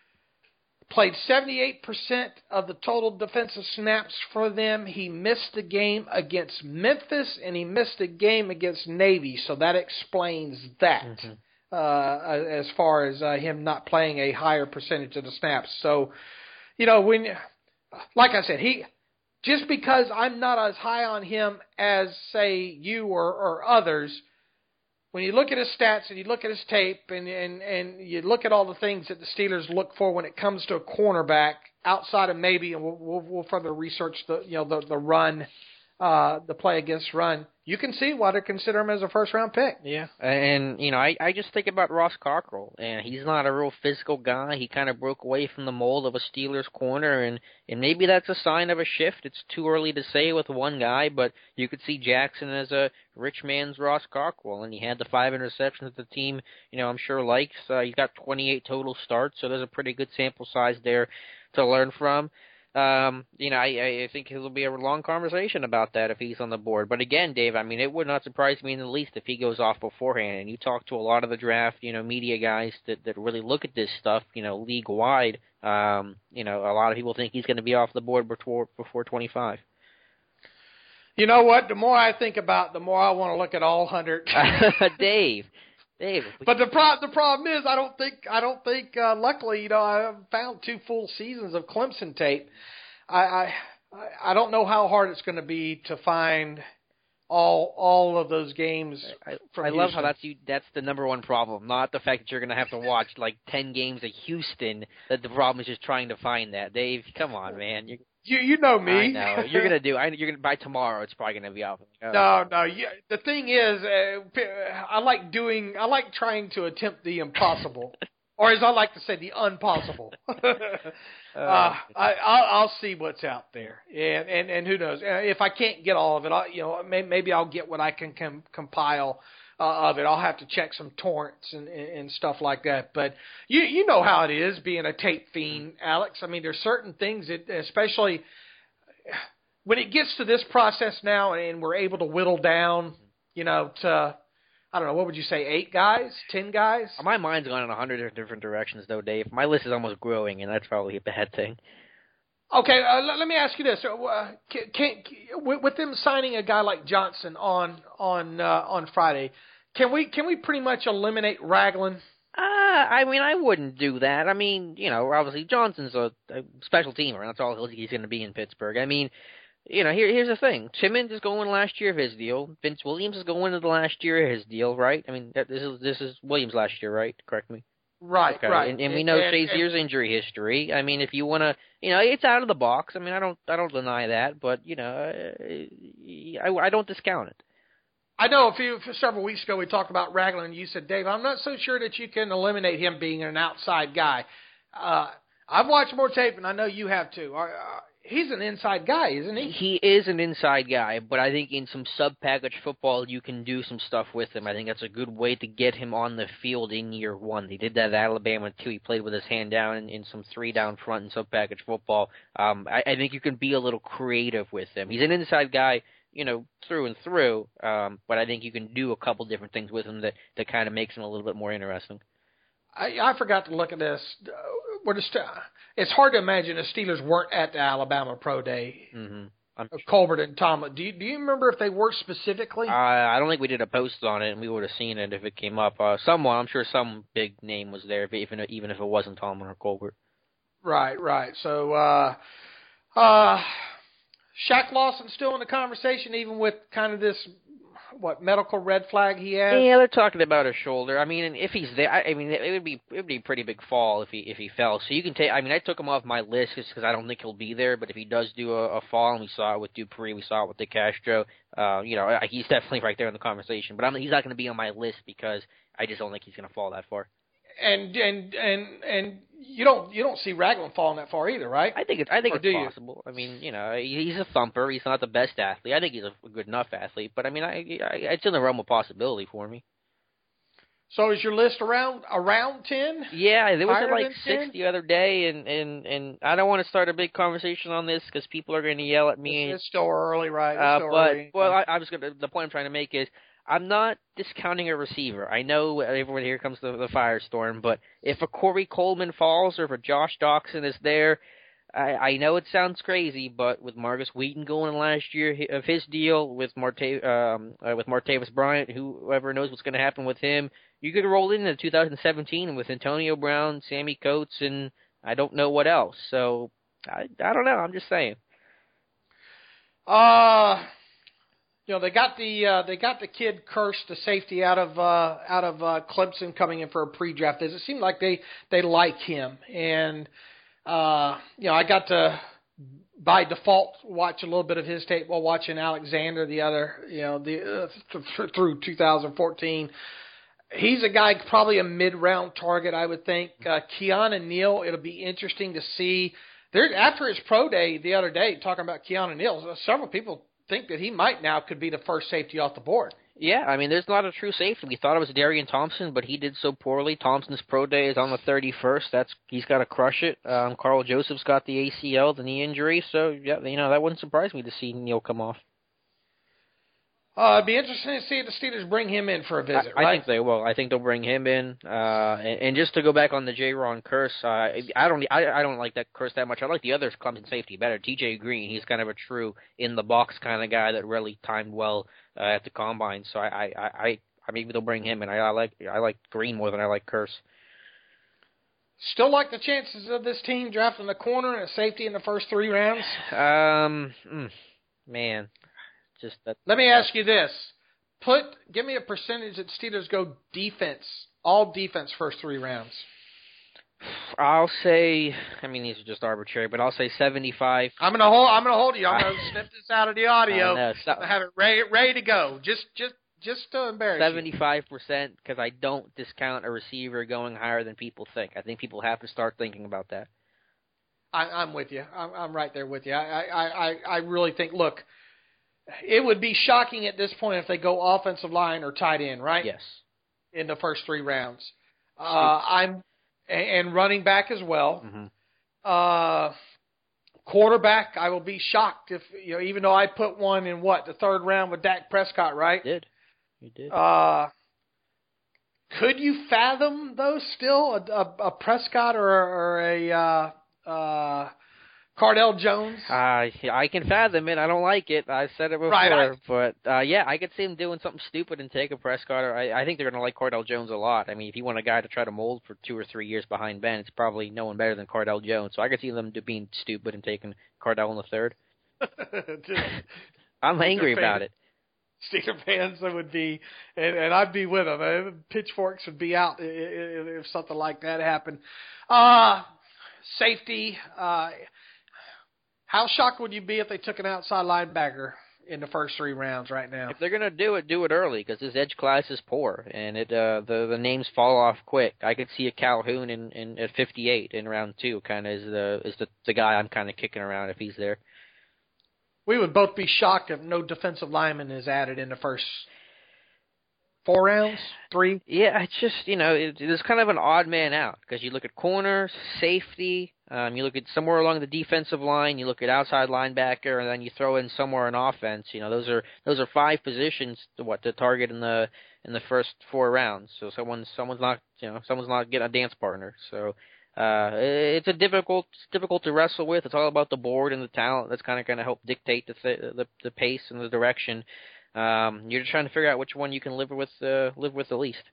B: played seventy-eight percent of the total defensive snaps for them. He missed the game against Memphis, and he missed a game against Navy. So that explains that, mm-hmm. uh, as far as uh, him not playing a higher percentage of the snaps. So, you know, when, like I said, he... Just because I'm not as high on him as, say, you or, or others, when you look at his stats and you look at his tape and, and, and you look at all the things that the Steelers look for when it comes to a cornerback, outside of maybe, and we'll, we'll, we'll further research the you know the, the run, uh, the play against run, you can see why they consider him as a first-round pick.
C: Yeah, and, you know, I, I just think about Ross Cockrell, and he's not a real physical guy. He kind of broke away from the mold of a Steelers corner, and, and maybe that's a sign of a shift. It's too early to say with one guy, but you could see Jackson as a rich man's Ross Cockrell, and he had the five interceptions that the team, you know, I'm sure likes. Uh, he's got twenty-eight total starts, so there's a pretty good sample size there to learn from. Um, you know, I, I think it'll be a long conversation about that if he's on the board. But again, Dave, I mean, it would not surprise me in the least if he goes off beforehand. And you talk to a lot of the draft, you know, media guys that, that really look at this stuff, you know, league-wide. Um, you know, a lot of people think he's going to be off the board before before twenty-five.
B: You know what? The more I think about it, the more I want to look at all one hundred.
C: Dave. Dave.
B: But the pro- the problem is, I don't think I don't think. Uh, luckily, you know, I found two full seasons of Clemson tape. I I, I don't know how hard it's going to be to find all all of those games.
C: I,
B: from
C: I love
B: Houston.
C: how that's you. That's the number one problem, not the fact that you're going to have to watch like ten games of Houston. That the problem is just trying to find that. Dave, come on, man. You're,
B: You you know me.
C: I know you're gonna do. I you're gonna by tomorrow. It's probably gonna be out. Oh.
B: No, no. You, the thing is, uh, I like doing. I like trying to attempt the impossible, or as I like to say, the unpossible. uh, I, I'll, I'll see what's out there, and and, and who knows? If I can't get all of it, I'll, you know, maybe, maybe I'll get what I can com- compile. Uh, of it, I'll have to check some torrents and, and, and stuff like that. But you you know how it is being a tape fiend, Alex. I mean, there's certain things that, especially when it gets to this process now, and we're able to whittle down, you know, to I don't know, what would you say, eight guys, ten guys?
C: My mind's gone in a hundred different directions, though, Dave. My list is almost growing, and that's probably a bad thing.
B: Okay, uh, let, let me ask you this: uh, can, can, with, with them signing a guy like Johnson on on uh, on Friday, can we can we pretty much eliminate Ragland?
C: Uh, I mean, I wouldn't do that. I mean, you know, obviously Johnson's a, a special teamer. That's all he's going to be in Pittsburgh. I mean, you know, here here's the thing: Timmons is going last year of his deal. Vince Williams is going into the last year of his deal, right? I mean, this is this is Williams last year, right? Correct me.
B: Right,
C: okay.
B: right.
C: And, and we know
B: and,
C: Shazier's injury history. I mean, if you want to, you know, it's out of the box. I mean, I don't, I don't deny that, but you know, I, I don't discount it.
B: I know a few several weeks ago we talked about Ragland, and you said, Dave, I'm not so sure that you can eliminate him being an outside guy. Uh, I've watched more tape, and I know you have too. Uh, he's an inside guy, isn't he?
C: He is an inside guy, but I think in some sub-package football, you can do some stuff with him. I think that's a good way to get him on the field in year one. He did that at Alabama, too. He played with his hand down in, in some three-down front in sub-package football. Um, I, I think you can be a little creative with him. He's an inside guy, you know, through and through, um, but I think you can do a couple different things with him that, that kind of makes him a little bit more interesting.
B: I, I forgot to look at this. We're just, uh, it's hard to imagine the Steelers weren't at the Alabama Pro Day.
C: Mm-hmm. I'm,
B: Colbert and Tomlin. Do you, do you remember if they were specifically?
C: Uh, I don't think we did a post on it, and we would have seen it if it came up. Uh, someone, I'm sure some big name was there, even even if it wasn't Tomlin or Colbert.
B: Right, right. So, uh, uh, Shaq Lawson still in the conversation, even with kind of this, what, medical red flag he has?
C: Yeah, they're talking about his shoulder. I mean, if he's there, I, I mean, it would be it would be a pretty big fall if he if he fell. So you can take. I mean, I took him off my list just because I don't think he'll be there. But if he does do a, a fall, and we saw it with Dupree, we saw it with DeCastro, uh, you know, he's definitely right there in the conversation. But I'm, he's not going to be on my list because I just don't think he's going to fall that far.
B: And and and and you don't you don't see Ragland falling that far either, right?
C: I think it's I think
B: or
C: it's possible. You? I mean, you know, he's a thumper. He's not the best athlete. I think he's a good enough athlete, but I mean, I, I it's in the realm of possibility for me.
B: So is your list around around ten?
C: Yeah, there was
B: Higher
C: like
B: than
C: six
B: ten?
C: the other day, and and and I don't want to start a big conversation on this because people are going to yell at me.
B: It's, it's still early, right? It's
C: uh,
B: still
C: but
B: early.
C: well, I, I was going to. The point I'm trying to make is. I'm not discounting a receiver. I know everyone here comes to the firestorm, but if a Corey Coleman falls or if a Josh Doxson is there, I, I know it sounds crazy, but with Marcus Wheaton going last year of his deal, with Marte, um, uh, with Martavis Bryant, whoever knows what's going to happen with him, you could roll into two thousand seventeen with Antonio Brown, Sammy Coates, and I don't know what else. So I, I don't know. I'm just saying.
B: Uh You know, they got the uh, they got the kid Curse, the safety out of uh, out of uh, Clemson, coming in for a pre-draft visit. It seemed like they, they like him, and uh, you know, I got to by default watch a little bit of his tape while watching Alexander the other you know the uh, th- through two thousand fourteen. He's a guy probably a mid-round target, I would think. Uh, Keanu Neal, it'll be interesting to see. There after his pro day the other day, talking about Keanu Neal, several people think that he might now could be the first safety off the board.
C: Yeah, I mean, there's not a true safety. We thought it was Darian Thompson, but he did so poorly. Thompson's pro day is on the thirty-first. That's he's got to crush it. Um, Carl Joseph's got the A C L, the knee injury, so yeah, you know that wouldn't surprise me to see Neal come off.
B: Uh, it'd be interesting to see if the Steelers bring him in for a visit,
C: I, I
B: right?
C: think they will. I think they'll bring him in. Uh, and, and just to go back on the J-Ron curse, uh, I don't I, I don't like that curse that much. I like the other Clemson safety better. T J Green, he's kind of a true in-the-box kind of guy that really timed well uh, at the Combine. So I, I, I, I maybe they'll bring him in. I, I like I like Green more than I like Curse.
B: Still like the chances of this team drafting a corner and a safety in the first three rounds?
C: Um, mm, man, just that.
B: Let me ask you this. Put Give me a percentage that Steelers go defense, all defense first three rounds.
C: I'll say, I mean, these are just arbitrary, but I'll say seventy-five.
B: I'm gonna hold. I'm gonna hold you. I'm gonna snip this out of the audio.
C: No, so,
B: I have it ready, ready to go. Just, just, just to embarrass you.
C: seventy-five percent, because I don't discount a receiver going higher than people think. I think people have to start thinking about that.
B: I, I'm with you. I'm, I'm right there with you. I, I, I, I really think. Look, it would be shocking at this point if they go offensive line or tight end, right?
C: Yes.
B: In the first three rounds, uh, I'm and running back as well.
C: Mm-hmm.
B: Uh, quarterback, I will be shocked if you know, even though I put one in what the third round with Dak Prescott, right?
C: You did. You did.
B: Uh, could you fathom though still a, a, a Prescott or, or a uh, uh, Cardell Jones?
C: Uh, I can fathom it. I don't like it. I said it before,
B: right, I,
C: but uh, yeah, I could see him doing something stupid and take a Prescott. Or I, I think they're going to like Cardell Jones a lot. I mean, if you want a guy to try to mold for two or three years behind Ben, it's probably no one better than Cardell Jones. So I could see them being stupid and taking Cardell in the third. I'm angry about it.
B: Steeler fans that would be, and, and I'd be with them. Uh, pitchforks would be out if, if something like that happened. Uh, safety. Uh, how shocked would you be if they took an outside linebacker in the first three rounds right now?
C: If they're going to do it, do it early because this edge class is poor and it uh, the the names fall off quick. I could see a Calhoun in, in at fifty-eight in round two, kind of is the is the the guy I'm kind of kicking around if he's there.
B: We would both be shocked if no defensive lineman is added in the first four rounds, three.
C: Yeah, it's just, you know, it, it's kind of an odd man out because you look at corners, safety, um, you look at somewhere along the defensive line, you look at outside linebacker, and then you throw in somewhere in offense. You know, those are those are five positions to what to target in the in the first four rounds. So someone's someone's not you know someone's not getting a dance partner. So. Uh, it's a difficult, it's difficult to wrestle with. It's all about the board and the talent that's kind of going to help dictate the, th- the the pace and the direction. Um, you're just trying to figure out which one you can live with, uh, live with the least.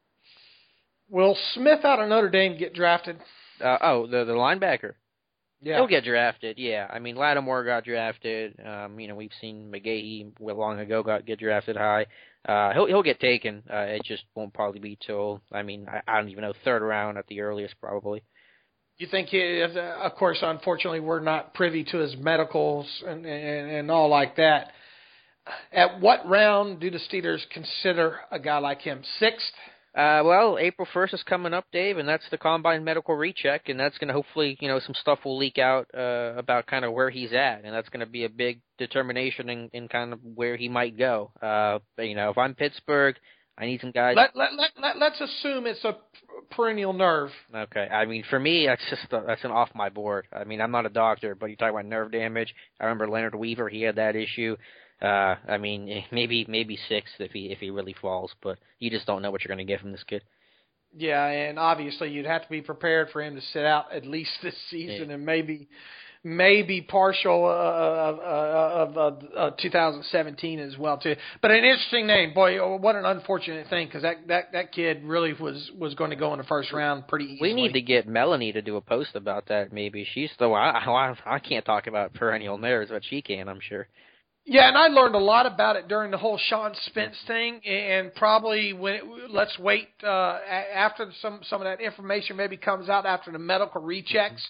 B: Will Smith out of Notre Dame get drafted?
C: Uh, oh, the the linebacker.
B: Yeah,
C: he'll get drafted. Yeah, I mean Lattimore got drafted. Um, you know we've seen McGahee long ago got get drafted high. Uh, he'll he'll get taken. Uh, it just won't probably be till I mean I, I don't even know third round at the earliest probably.
B: You think, he, of course, unfortunately, we're not privy to his medicals and, and, and all like that. At what round do the Steelers consider a guy like him? Sixth?
C: Uh, well, April first is coming up, Dave, and that's the Combine medical recheck, and that's going to hopefully, you know, some stuff will leak out uh, about kind of where he's at, and that's going to be a big determination in, in kind of where he might go. Uh, you know, if I'm Pittsburgh, I need some guys.
B: Let, let, let, let, let's assume it's a perennial nerve.
C: Okay. I mean, for me, that's just a, that's an off my board. I mean, I'm not a doctor, but you talk about nerve damage. I remember Leonard Weaver; he had that issue. Uh, I mean, maybe maybe sixth if he if he really falls, but you just don't know what you're going to get from this kid.
B: Yeah, and obviously you'd have to be prepared for him to sit out at least this season, yeah. and maybe. Maybe partial of, of, of, of two thousand seventeen as well too, but an interesting name, boy. What an unfortunate thing because that, that, that kid really was, was going to go in the first round pretty easily.
C: We need to get Melanie to do a post about that. Maybe she's the I I, I can't talk about perennial nerves, but she can, I'm sure.
B: Yeah, and I learned a lot about it during the whole Sean Spence thing, and probably when it, let's wait uh, after some some of that information maybe comes out after the medical rechecks.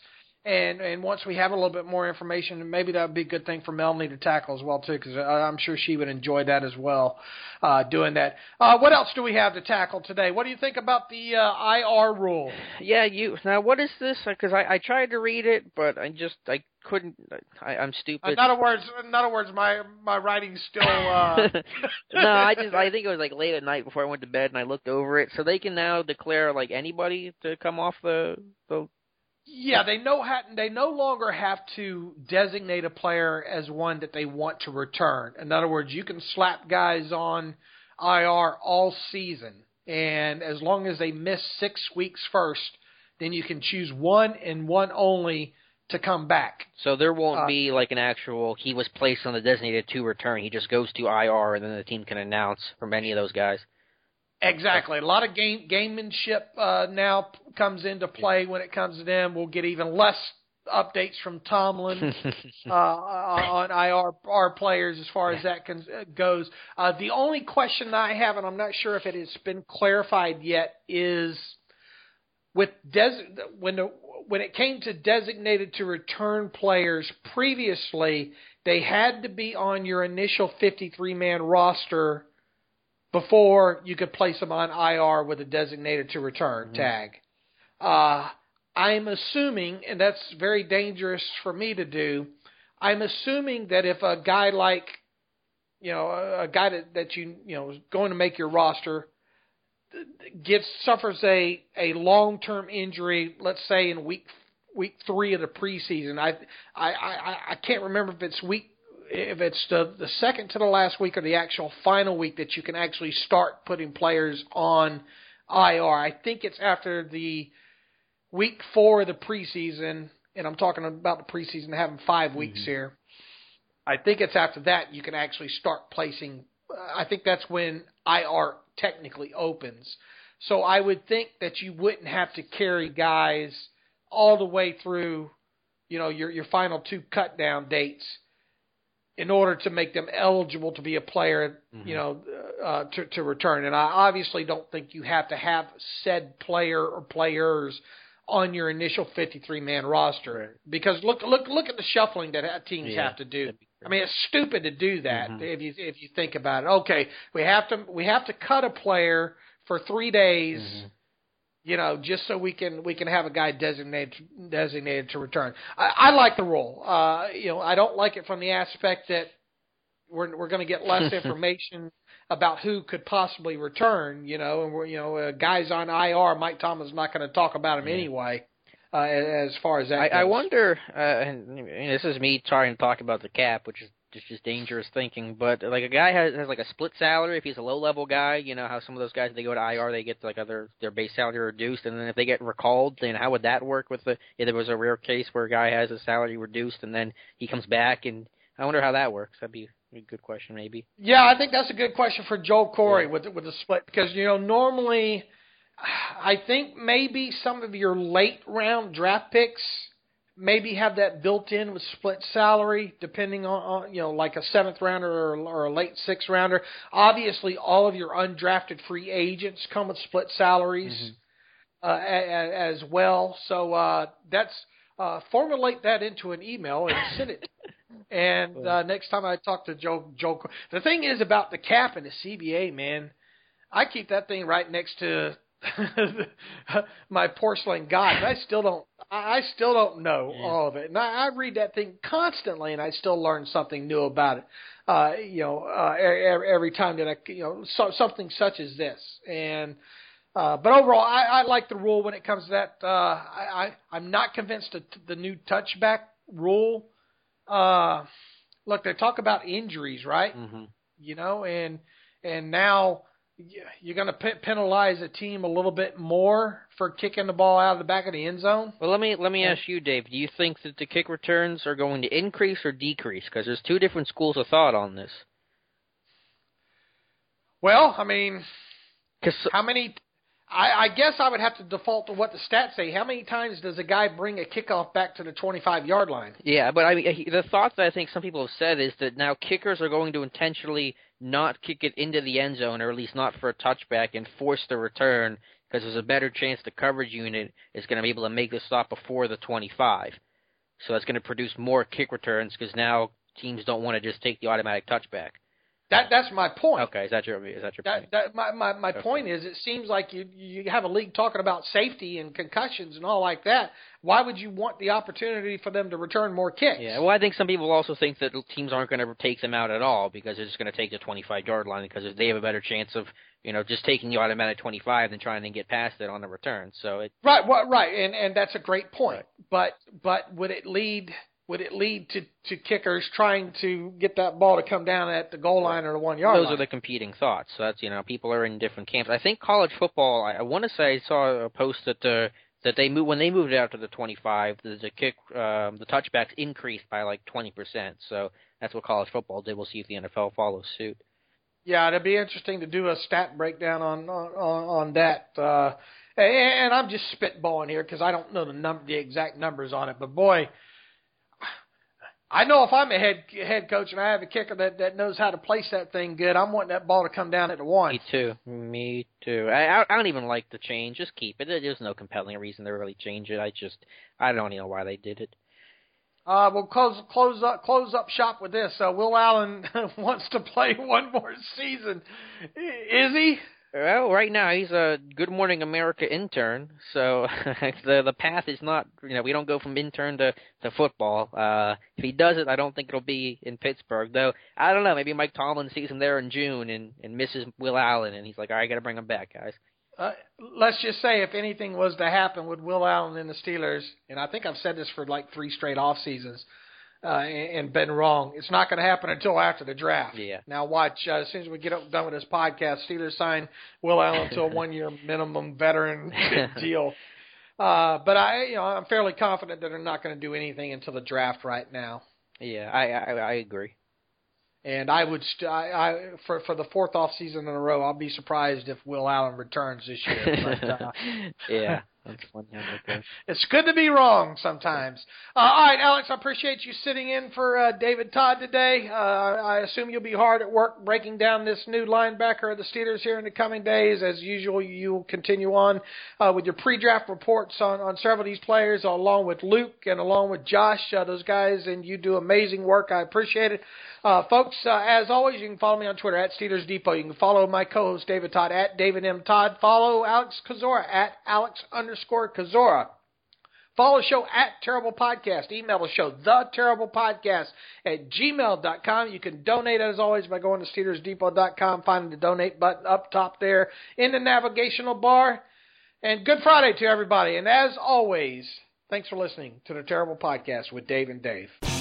B: And and once we have a little bit more information, maybe that would be a good thing for Melanie to tackle as well, too, because I'm sure she would enjoy that as well, uh, doing that. Uh, what else do we have to tackle today? What do you think about the uh, I R rule?
C: Yeah, you now what is this? Because I, I tried to read it, but I just I couldn't. I, I'm stupid.
B: In other words, in other words, my my writing's still. Uh...
C: no, I just I think it was like late at night before I went to bed, and I looked over it. So they can now declare like anybody to come off the the.
B: Yeah, they no ha- they no longer have to designate a player as one that they want to return. In other words, you can slap guys on I R all season, and as long as they miss six weeks first, then you can choose one and one only to come back.
C: So there won't
B: uh,
C: be like an actual he was placed on the designated to return. He just goes to I R, and then the team can announce from any of those guys.
B: Exactly. A lot of game gamemanship uh, now comes into play when it comes to them. We'll get even less updates from Tomlin uh, on I R our players as far as that can, uh, goes. Uh, the only question I have, and I'm not sure if it has been clarified yet, is with des- when the, when it came to designated to return players previously, they had to be on your initial fifty-three man roster before you could place them on I R with a designated to return mm-hmm. tag. Uh, I'm assuming, and that's very dangerous for me to do, I'm assuming that if a guy like, you know, a, a guy that, that you, you know, is going to make your roster gets, suffers a, a long-term injury, let's say in week week three of the preseason. I, I, I, I can't remember if it's week if it's the, the second to the last week or the actual final week that you can actually start putting players on I R. I think it's after the week four of the preseason, and I'm talking about the preseason having five weeks mm-hmm. here. I think it's after that you can actually start placing. Uh, I think that's when I R technically opens. So I would think that you wouldn't have to carry guys all the way through, you know, your your final two cut down dates in order to make them eligible to be a player, mm-hmm. you know, uh, to, to return. And I obviously don't think you have to have said player or players on your initial fifty-three man roster. Right. Because look, look, look at the shuffling that teams yeah, have to do. I mean, it's stupid to do that mm-hmm. if you if you think about it. Okay, we have to we have to cut a player for three days. Mm-hmm. You know, just so we can we can have a guy designated designated to return. I, I like the rule. Uh, you know, I don't like it from the aspect that we're we're going to get less information about who could possibly return. You know, and we're you know uh, guys on I R. Mike Tomlin's not going to talk about him yeah. anyway. Uh, as far as that
C: I,
B: goes.
C: I wonder, uh, and this is me trying to talk about the cap, which is just, just dangerous thinking, but like a guy has, has like a split salary if he's a low-level guy, you know how some of those guys, if they go to I R, they get like other, their base salary reduced, and then if they get recalled, then how would that work with the, if there was a rare case where a guy has his salary reduced and then he comes back, and I wonder how that works. That'd be a good question maybe.
B: Yeah, I think that's a good question for Joel Corey yeah. with, with the split, because, you know, normally I think maybe some of your late round draft picks maybe have that built in with split salary, depending on, on you know, like a seventh rounder or, or a late sixth rounder. Obviously, all of your undrafted free agents come with split salaries mm-hmm. uh, a, a, as well. So uh, that's uh, formulate that into an email and send it. And uh, next time I talk to Joe, Joe, the thing is about the cap and the C B A, man, I keep that thing right next to my porcelain god. I still don't. I still don't know yeah. all of it, and I, I read that thing constantly, and I still learn something new about it. Uh, you know, uh, every, every time that I, you know, so, something such as this. And uh, but overall, I, I like the rule when it comes to that. Uh, I, I I'm not convinced that the new touchback rule. Uh, look, they talk about injuries, right?
C: Mm-hmm.
B: You know, and and now. You're going to pe- penalize a team a little bit more for kicking the ball out of the back of the end zone?
C: Well, let me let me ask you, Dave. Do you think that the kick returns are going to increase or decrease? Because there's two different schools of thought on this.
B: Well, I mean, how many? I, I guess I would have to default to what the stats say. How many times does a guy bring a kickoff back to the twenty-five yard line?
C: Yeah, but I mean, the thought that I think some people have said is that now kickers are going to intentionally not kick it into the end zone, or at least not for a touchback, and force the return because there's a better chance the coverage unit is going to be able to make the stop before the twenty-five. So that's going to produce more kick returns because now teams don't want to just take the automatic touchback.
B: That that's my point.
C: Okay, is that your is that your
B: that,
C: point?
B: That, my my, my
C: okay.
B: point is, it seems like you you have a league talking about safety and concussions and all like that. Why would you want the opportunity for them to return more kicks?
C: Yeah, well, I think some people also think that teams aren't going to take them out at all because they're just going to take the twenty-five yard line because they have a better chance of, you know, just taking the automatic twenty-five than trying to get past it on the return. So it
B: right, well, right, and and that's a great point. Right. But but would it lead? Would it lead to, to kickers trying to get that ball to come down at the goal line or the one-yard line?
C: Those are the competing thoughts. So that's, you know, people are in different camps. I think college football, I, I want to say I saw a post that uh, that they moved, when they moved out to the twenty-five, the, the kick, um, the touchbacks increased by like twenty percent. So that's what college football did. We'll see if the N F L follows suit.
B: Yeah, it'd be interesting to do a stat breakdown on on, on that. Uh, and I'm just spitballing here because I don't know the number, the exact numbers on it. But boy, I know if I'm a head head coach and I have a kicker that, that knows how to place that thing good, I'm wanting that ball to come down at the one.
C: Me too. Me too. I I don't even like the change. Just keep it. There's no compelling reason to really change it. I just I don't even know why they did it.
B: Uh, we'll close close up close up shop with this. Uh, Will Allen wants to play one more season. Is he?
C: Well, right now he's a Good Morning America intern, so the the path is not, you know, we don't go from intern to, to football. Uh, if he does it, I don't think it'll be in Pittsburgh, though. I don't know, maybe Mike Tomlin sees him there in June and, and misses Will Allen, and he's like, all right, I got to bring him back, guys.
B: Uh, let's just say if anything was to happen with Will Allen and the Steelers, and I think I've said this for like three straight off seasons, Uh, and, and been wrong. It's not going to happen until after the draft.
C: Yeah.
B: Now watch, uh, as soon as we get up, done with this podcast, Steelers sign Will Allen to a one-year minimum veteran deal. Uh, but I, you know, I'm fairly confident that they're not going to do anything until the draft right now.
C: Yeah, I I, I agree.
B: And I would, st- I, I for for the fourth off season in a row, I'll be surprised if Will Allen returns this year. But, uh,
C: yeah. That's funny. Okay.
B: It's good to be wrong sometimes. Uh, all right, Alex, I appreciate you sitting in for uh, David Todd today. Uh, I assume you'll be hard at work breaking down this new linebacker of the Steelers here in the coming days. As usual, you'll continue on uh, with your pre-draft reports on, on several of these players, along with Luke and along with Josh, uh, those guys, and you do amazing work. I appreciate it. Uh, folks, uh, as always, you can follow me on Twitter at Steelers Depot. You can follow my co-host David Todd at David M. Todd. Follow Alex Kozora at Alex underscore Kozora. Follow the show at Terrible Podcast. Email the show, the Terrible Podcast at gmail dot com. You can donate, as always, by going to Steelers Depot dot com, finding the donate button up top there in the navigational bar. And good Friday to everybody. And as always, thanks for listening to the Terrible Podcast with Dave and Dave.